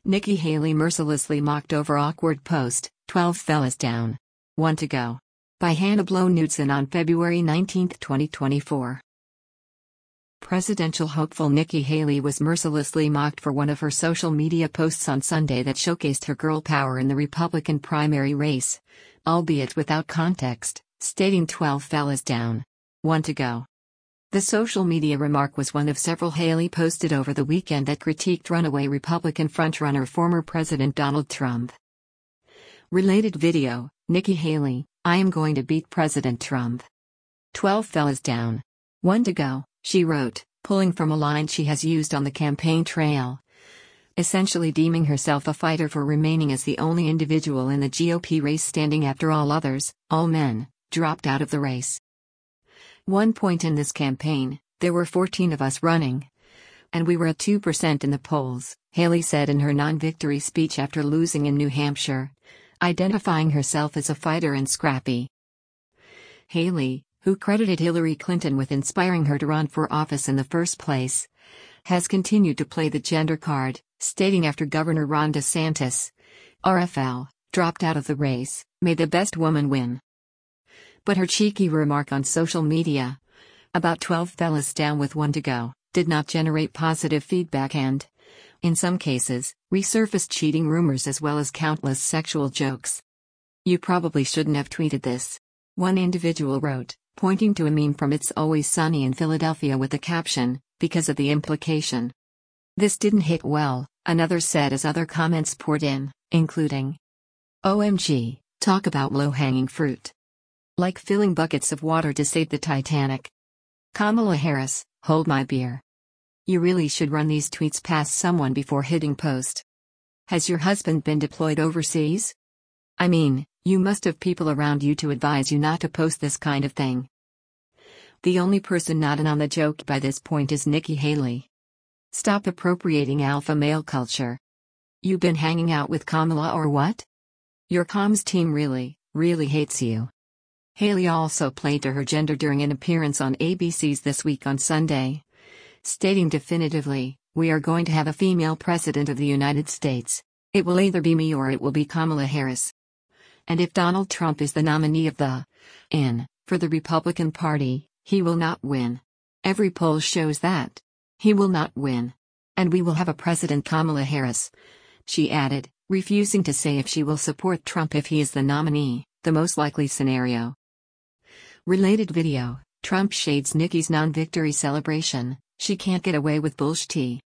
Nikki Haley mercilessly mocked over awkward post, 12 fellas down. 1 to go. By Hannah Blow-Knudsen on February 19, 2024. Presidential hopeful Nikki Haley was mercilessly mocked for one of her social media posts on Sunday that showcased her girl power in the Republican primary race, albeit without context, stating 12 fellas down. 1 to go. The social media remark was one of several Haley posted over the weekend that critiqued runaway Republican frontrunner former President Donald Trump. Related video, Nikki Haley, I am going to beat President Trump. 12 fellas down. 1 to go, she wrote, pulling from a line she has used on the campaign trail. Essentially deeming herself a fighter for remaining as the only individual in the GOP race standing after all others, all men, dropped out of the race. One point in this campaign, there were 14 of us running. And we were at 2% in the polls, Haley said in her non-victory speech after losing in New Hampshire, identifying herself as a fighter and scrappy. Haley, who credited Hillary Clinton with inspiring her to run for office in the first place, has continued to play the gender card, stating after Governor Ron DeSantis, RFL, dropped out of the race, may the best woman win. But her cheeky remark on social media, about 12 fellas down with 1 to go, did not generate positive feedback and, in some cases, resurfaced cheating rumors as well as countless sexual jokes. You probably shouldn't have tweeted this. One individual wrote, pointing to a meme from It's Always Sunny in Philadelphia with the caption, because of the implication. This didn't hit well, another said as other comments poured in, including, OMG, talk about low-hanging fruit. Like filling buckets of water to save the Titanic. Kamala Harris, hold my beer. You really should run these tweets past someone before hitting post. Has your husband been deployed overseas? I mean, you must have people around you to advise you not to post this kind of thing. The only person not in on the joke by this point is Nikki Haley. Stop appropriating alpha male culture. You been hanging out with Kamala or what? Your comms team really hates you. Haley also played to her gender during an appearance on ABC's This Week on Sunday, stating definitively, we are going to have a female president of the United States. It will either be me or it will be Kamala Harris. And if Donald Trump is the nominee of for the Republican Party, he will not win. Every poll shows that. He will not win. And we will have a President Kamala Harris. She added, refusing to say if she will support Trump if he is the nominee, the most likely scenario. Related video, Trump shades Nikki's non-victory celebration, she can't get away with bullshit.